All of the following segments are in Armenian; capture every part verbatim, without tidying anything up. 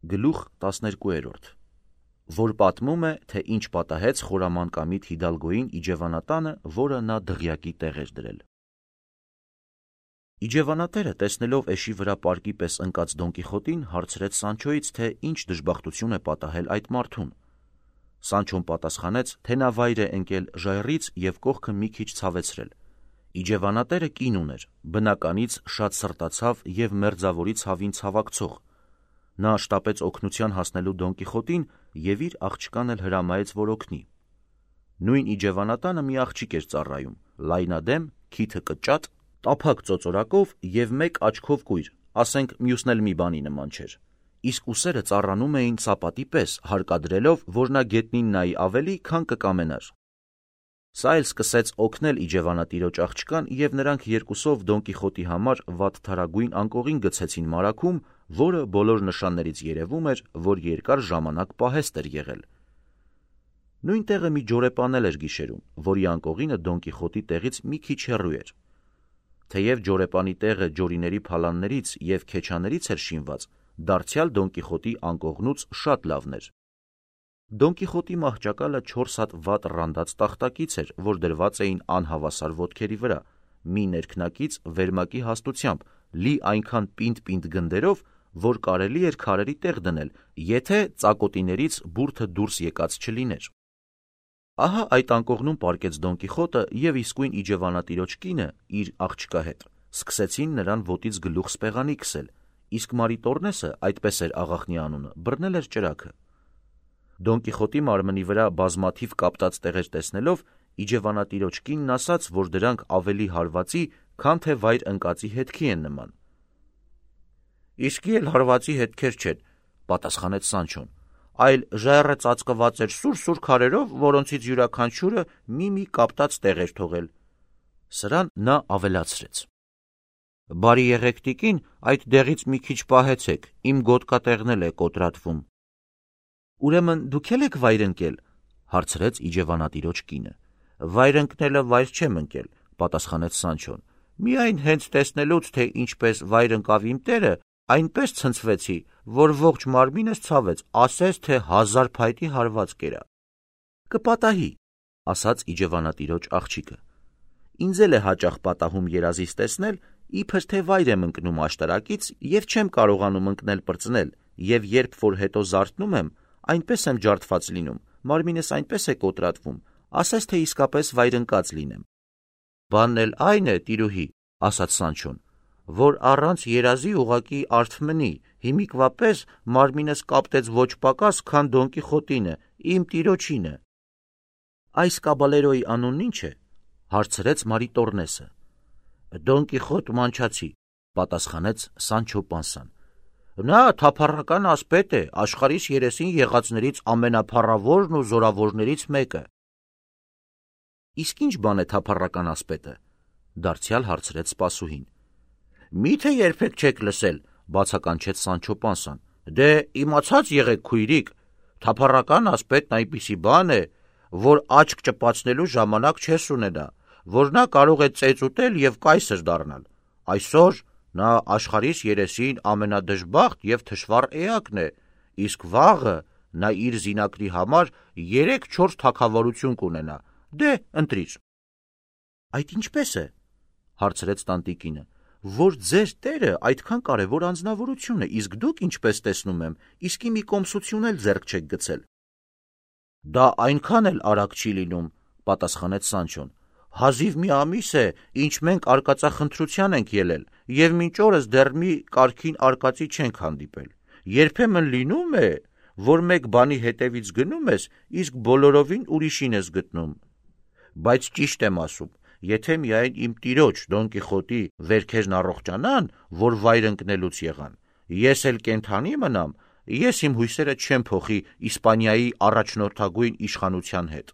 Գլուխ տասներկուերորդ, որ պատմում է, թե ինչ պատահեց խորամանկամիտ Հիդալգոյին իջևանատանը, որը նա դղյակի տեղ էր դրել։ Իջևանատերը, տեսնելով էշի վրա պարկի պես ընկած Դոն Կիխոտին, հարցրեց Սանչոյից, թե ինչ դժբախտություն է պատահել այդ մարդուն։ Սանչոն պատասխանեց, թե նա վայր է ընկել ժայռից և կողքը մի քիչ ցավեցրել։ Իջևանատերը կին ուներ, բնականից շատ սրտացավ և մերձավորի ցավին ցավակցող։ Նա շտապեց օգնության հասնելու Դոն Կիխոտին և իր աղջկան էլ հրամայեց, որ օգնի։ Նույն իջևանատանը մի աղջիկ էր ծառայում, լայնադեմ, քիթը կճատ, տափակ ծոծորակով և մեկ աչքով կույր, ասենք մյուսն էլ մի բանի նման չէր, իսկ ուսերը ծառանում էին սապատի պես, հարկադրելով, որ նա գետնին նայի ավելի, քան կկամենար։ Սա էլ սկսեց օգնել իջևանատիրոջ աղջկան, և նրանք երկուսով Դոն Կիխոտի համար վատթարագույն անկողին գցեցին մարագում, որը բոլոր նշաններից երևում էր, որ երկար ժամանակ պահեստ էր եղել։ Նույն տեղը մի ջորեպան էլ էր գիշերում, որի անկողինը Դոն Կիխոտի տեղից մի քիչ հեռու էր։ Թեև ջորեպանի տեղը ջորիների փալաններից և քեչաներից էր շինված, դարձյալ Դոն Կիխոտի անկողնուց շատ լավն էր։ Դոն Կիխոտի մահճակալը չորս հատ վատ ռանդած տախտակից էր, որ դրված էին անհավասար ոտքերի վրա, մի ներքնակից վերմակի հաստությամբ, լի այնքան պինդ-պինդ գնդերով, որ կարելի էր քարերի տեղ դնել, եթե ծակոտիներից բուրդը դուրս եկած չլիներ։ Ահա այդ անկողնում պառկեց Դոն Կիխոտը և իսկույն իջևանատիրոջ կինը իր աղջկա հետ սկսեցին նրան ոտից գլուխ սպեղանի քսել, իսկ Մարիտոռնեսը, այդպես էր աղախնի անունը, բռնել էր ճրագը։ Դոն Կիխոտի մարմնի վրա բազմաթիվ կապտած տեղեր տեսնելով, իջևանատիրոջ կինն ասաց, որ դրանք ավելի հարվածի, քան թե վայր ընկածի հետքի են նման։ Իսկի էլ հարվածի հետքեր չեն, պատասխանեց Սանչոն, այլ ժայռը ծածկված էր սուր-սուր քարերով, որոնցից յուրաքանչյուրը մի-մի կապտած տեղ էր թողել։ Սրան նա ավելացրեց. Բարի եղեք տիկին, այդ դեղից մի քիչ պահեցեք, իմ գոտկատեղն էլ է կոտրատվում։ Ուրեմն դուք էլ եք վայր ընկել, հարցրեց իջևանատիրոջ կինը։ Վայր ընկնելը վայր չեմ ընկել, պատասխանեց Սանչոն։ Միայն հենց տեսնելուց, թե ինչպես վայր ընկավ իմ տերը, այնպես ցնցվեցի, որ ողջ մարմինս ցավեց, ասես թե հազար փայտի հարված կերա։ Կպատահի, ասաց իջևանատիրոջ աղջիկը։ Ինձ էլ է հաճախ պատահում երազից տեսնել, իբր թե վայր եմ ընկնում աշտարակից և չեմ կարողանում ընկնել պրծնել, և երբ որ հետո զարթնում եմ, այնպես եմ ջարդված լինում, մարմինս այնպես է կոտրատվում, ասես թե իսկապես վայր ընկած լինեմ։ Բանն էլ այն է, տիրուհի, ասաց Սանչոն, որ առանց երազի ուղղակի արթ մնի, հիմիկվա պես մարմինս կապտեց ոչ պակաս, քան Դոն Կիխոտինը, իմ տիրոջինը։ Այս կաբալերոյի անունն ինչ է, հարցրեց Մարիտոռնեսը։ Դոն Կիխոտ Մանչացի, պատասխանեց Սանչո Պանսան։ Նա թափառական ասպետ է, աշխարհիս երեսին եղածներից ամենափառավորն ու զորավորներից մեկը։ Իսկ ինչ բան է թափառական ասպետը, դարձյալ հարցրեց սպասուհին։ Միթե երբեք չեք լսել, բացականչեց Սանչո Պանսան։ Դե իմացած եղեք, քույրիկ, թափառական ասպետն այնպիսի բան է, որ աչք ճպացնելու ժամանակ չես ունենա, որ նա կարող է ծեծ ուտել և կայսր դառնալ։ Այսօր նա աշխարհիս երեսին ամենադժբախտ և թշվառ էակն է, իսկ վաղը նա իր զինակրի համար երեք-չորս թագավորություն կունենա։ Դե ընտրիր։ Այդ ինչպես է, հարցրեց տանտիկինը, որ ձեր տերը այդքան կարևոր անձնավորություն է, իսկ դուք, ինչպես տեսնում եմ, իսկի մի կոմսություն էլ ձեռք չեք գցել։ Դա այնքան էլ արագ չի լինում, պատասխանեց Սանչոն։ Հազիվ մի ամիս է, ինչ մենք արկածախնդրության ենք ելել, և մինչ օրս դեռ մի կարգին արկածի չենք հանդիպել։ Երբեմն լինում է, որ մեկ բանի հետևից գնում ես, իսկ բոլորովին ուրիշին ես գտնում։ Բայց ճիշտ եմ ասում, եթե միայն իմ տիրոջ Դոն Կիխոտի վերքերն առողջանան, որ վայր ընկնելուց եղան, ես էլ կենդանի մնամ, ես իմ հույսերը չեմ փոխի Իսպանիայի առաջնորդագույն իշխանության հետ։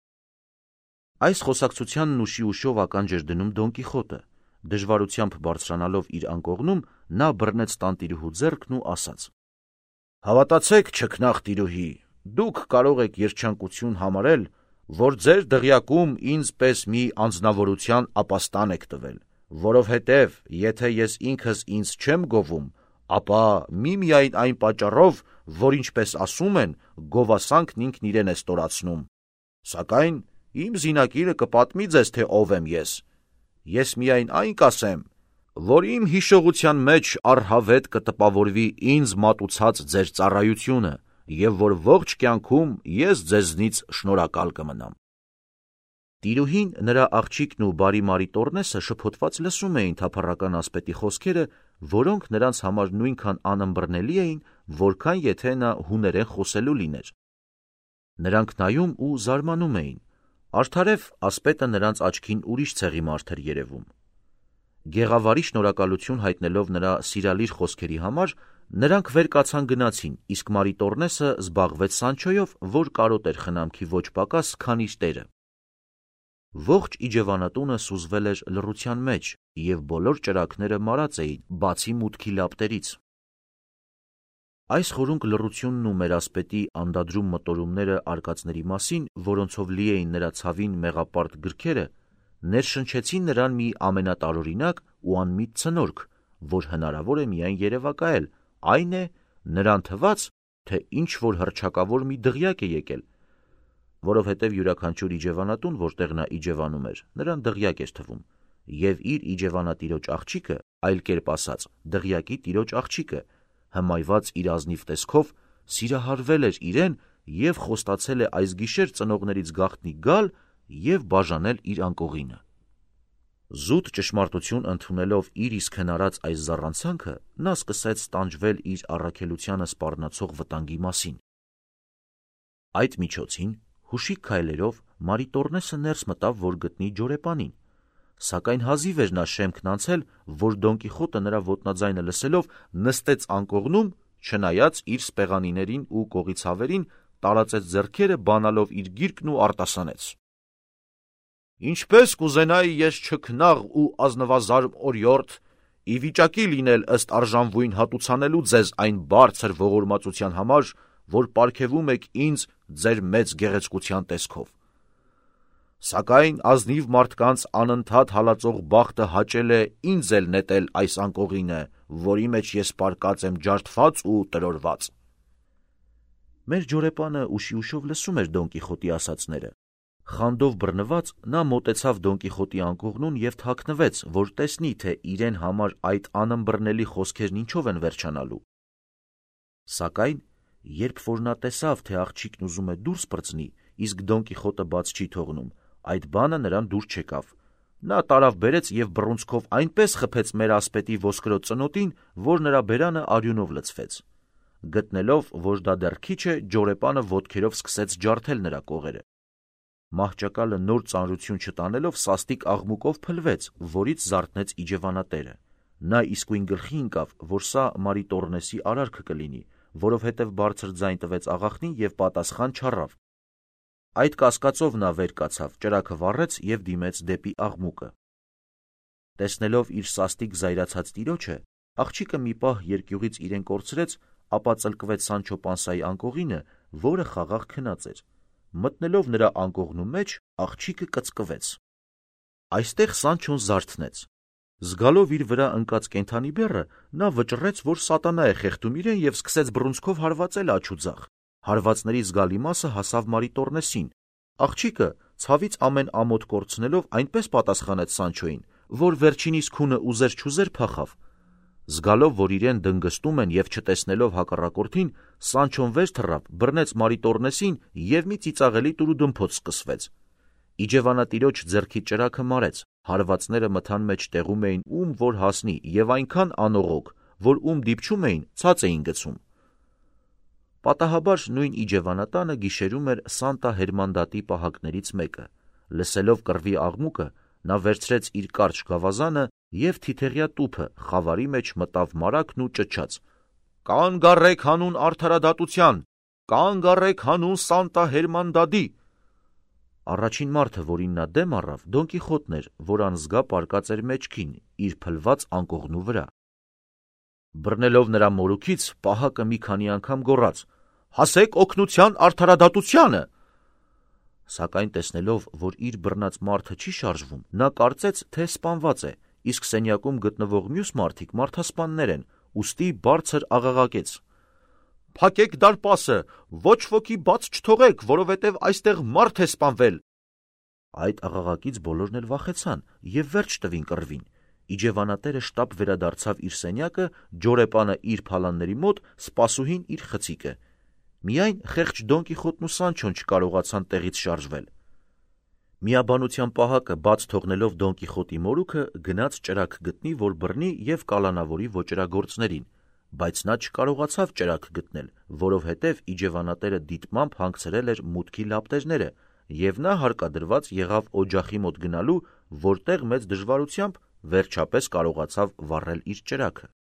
Այս խոսակցությանն ուշի ուշով ականջ էր դնում Դոն Կիխոտը։ Դժվարությամբ բարձրանալով իր անկողնում, նա բռնեց տանտիրուհու ձեռքն ու ասաց. Հավատացեք, չքնաղ տիրուհի, դուք կարող եք երջանկություն համարել, որ ձեր դղյակում ինձ պես մի անձնավորության ապաստան եք տվել, որովհետև եթե ես ինքս ինձ չեմ գովում, ապա մի միայն այն պատճառով, որ ինչպես ասում են, գովասանքն ինքն իրեն է ստորացնում։ Սակայն իմ զինակիրը կպատմի ձեզ, թե ով եմ ես։ Ես միայն այն կասեմ, որ իմ հիշողության մեջ առհավետ կտպավորվի ինձ մատուցած ձեր ծառայությունը, և որ ողջ կյանքում ես ձեզնից շնորհակալ կմնամ։ Տիրուհին, նրա աղջիկն ու բարի Մարիտոռնեսը շփոթված լսում էին թափառական ասպետի խոսքերը, որոնք նրանց համար նույնքան անըմբռնելի էին, որքան եթե նա հուներեն խոսելու լիներ։ Նրանք նայում ու զարմանում էին։ Արդարև ասպետը նրանց աչքին ուրիշ ցեղի մարդ էր երևում։ Գեղավարի շնորհակալություն հայտնելով նրա սիրալիր խոսքերի համար, նրանք վեր կացան գնացին, իսկ Մարիտոռնեսը զբաղվեց Սանչոյով, որ կարոտ էր խնամքի ոչ պակաս, քան իր տերը։ Ողջ իջևանատունը սուզվել էր լռության մեջ, և բոլոր ճրագները մարած էին, բացի մուտքի լապտերից։ Այս խորունկ լռությունն ու մեր ասպետի անդադրում մտորումները արկածների մասին, որոնցով լի էին նրա ցավին մեղապարտ գրքերը, ներշնչեցին նրան մի ամենատարօրինակ ու անմիտ ցնորք, որ հնարավոր է միայն երևակայել, այն է, նրան թվաց, թե ինչ-որ հռչակավոր մի դղյակ է եկել, որովհետև յուրաքանչյուր իջևանատուն, որտեղ նա իջևանում էր, նրան դղյակ էր թվում, և իր իջևանատիրոջ աղջիկը, այլ կերպ ասած, դղյակի տիրոջ աղջիկը, հմայված իր ազնիվ տեսքով, սիրահարվել էր իրեն և խոստացել է այս գիշեր ծնողներից գաղտնի գալ և բաժանել իր անկողինը։ Զուտ ճշմարտություն ընդունելով իր իսկ հնարած այս զառանցանքը, նա սկսեց տանջվել իր առաքելությանը սպառնացող վտանգի մասին։ Այդ միջոցին, հուշիկ քայլերով, Մարիտոռնեսը ներս մտավ, որ գտնի ջորեպանին, սակայն հազիվ էր նա շեմքն անցել, որ Դոն Կիխոտը նրա ոտնաձայնը լսելով նստեց անկողնում, չնայած իր սպեղանիներին ու կողի ցավերին, տարածեց ձեռքերը, բանալով իր գիրկն ու արտասանեց. «Ինչպես կուզենայի ես չքնաղ ու ազնվազարմ օրիորդ, ի վիճակի լինել ըստ արժանվույն հատուցանելու ձեզ այն բարձր ողորմածության համար, որ պարգևում եք ինձ ձեր մեծ գեղեցկության տեսքով։ Սակայն ազնիվ մարդկանց անընդհատ հալածող բախտը հաճել է ինձ էլ նետել այս անկողինը, որի մեջ ես պառկած եմ ջարդված ու տրորված»։ Մեր ջորեպանը ուշի-ուշով լսում էր Դոն Կիխոտի ասածները։ Խանդով բռնված, նա մոտեցավ Դոն Կիխոտի անկողնուն և թաքնվեց, որ տեսնի, թե իրեն համար այդ անըմբռնելի խոսքերն ինչով են վերջանալու։ Սակայն, երբ որ նա տեսավ, թե աղջիկն ուզում է դուրս պրծնի, իսկ Դոն Կիխոտը բաց չի թողնում, այդ բանը նրան դուր չեկավ։ Նա տարավ բերեց և բռունցքով այնպես խփեց մեր ասպետի ոսկրոտ ծնոտին, որ նրա բերանը արյունով լցվեց։ Գտնելով, որ դա դեռ քիչ է, ջորեպանը ոտքերով սկսեց ջարդել նրա կողերը։ Մահճակալը նոր ծանրություն չտանելով սաստիկ աղմուկով փլվեց, որից զարթնեց իջևանատերը։ Նա իսկույն գլխի ընկավ, որ սա Մարիտոռնեսի արարքը կլինի, որովհետև բարձր ձայն տվեց աղախնին և պատասխան չառավ։ Այդ կասկածով նա վեր կացավ, ճրագը վառեց և դիմեց դեպի աղմուկը։ Տեսնելով իր սաստիկ զայրացած տիրոջը, աղջիկը մի պահ երկյուղից իրեն կորցրեց, ապա ծլկվեց Սանչո Պանսայի անկողինը, որը խաղաղ քնած էր։ Մտնելով նրա անկողնու մեջ, աղջիկը կծկվեց։ Այստեղ Սանչոն զարթնեց։ Զգալով իր վրա ընկած կենդանի բեռը, նա վճռեց, որ սատանա է խեղդում իրեն և սկսեց բռունցքով հարվածել աջ ու ձախ։ Հարվածների զգալի մասը հասավ Մարիտոռնեսին։ Աղջիկը, ցավից ամեն ամոթ կորցնելով, այնպես պատասխանեց Սանչոյին, որ վերջինիս քունը ուզեր-չուզեր փախավ։ Զգալով, որ իրեն դնգստում են և չտեսնելով հակառակորդին, Սանչոն վեր թռավ, բռնեց Մարիտոռնեսին և մի ծիծաղելի տուրուդմփոց սկսվեց։ Իջևանատիրոջ ձեռքի ճրագը մարեց, հարվածները մթան մեջ տեղում էին ում որ հասնի և այնքան անողոք, որ ում դիպչում էին, ցած էին գցում։ Պատահաբար նույն իջևանատանը գիշերում էր Սանտա Հերմանդատի պահակներից մեկը։ Լսելով կռվի աղմուկը, նա վերցրեց իր կարճ գավազանը և թիթեղյա տուփը խավարի մեջ մտավ մարագն ու ճչաց. «Կանգ առեք հանուն արդարադատության, կանգ առեք հանուն Սանտա Հերմանդադի»։ Առաջին մարդը, որին նա դեմ առավ, Դոն Կիխոտն էր, որ անզգա պառկած էր մեջքին, իր փլված անկողնու վրա։ Բռնելով նրա մորուքից, պահակը մի քանի անգամ գոռաց. «Հասեք օգնության արդարադատությանը»։ Սակայն տեսնելով, որ իր բռնած մարդը չի շարժվում, նա կարծեց, թե սպանված է, իսկ սենյակում գտնվող մյուս մարդիկ մարդասպաններ են, ուստի բարձր աղաղակեց. «Փակեք դարպասը, ոչ ոքի բաց չթողեք, որովհետև այստեղ մարդ է սպանվել»։ Այդ աղաղակից բոլորն էլ վախեցան և վերջ տվին կռվին։ Իջևանատերը շտապ վերադարձավ իր սենյակը, ջորեպանը իր փալանների մոտ, սպասուհին իր խցիկը։ Միայն խեղճ Դոն Կիխոտն ու Սանչոն չկարողացան տեղից շարժվել։ Միաբանության պահակը բաց թողնելով Դոն Կիխոտի մորուքը գնաց ճրագ գտնի, որ բռնի և կալանավորի ոճրագործներին, բայց նա չկարողացավ ճրագ գտնել, որովհետև իջևանատերը դիտմամբ հանգցրել էր մուտքի լապտերները, և նա հարկադրված եղավ օջախի մոտ գնալու, որտեղ մեծ դժվարությամբ վերջապես կարողացավ վառել իր ճրագը։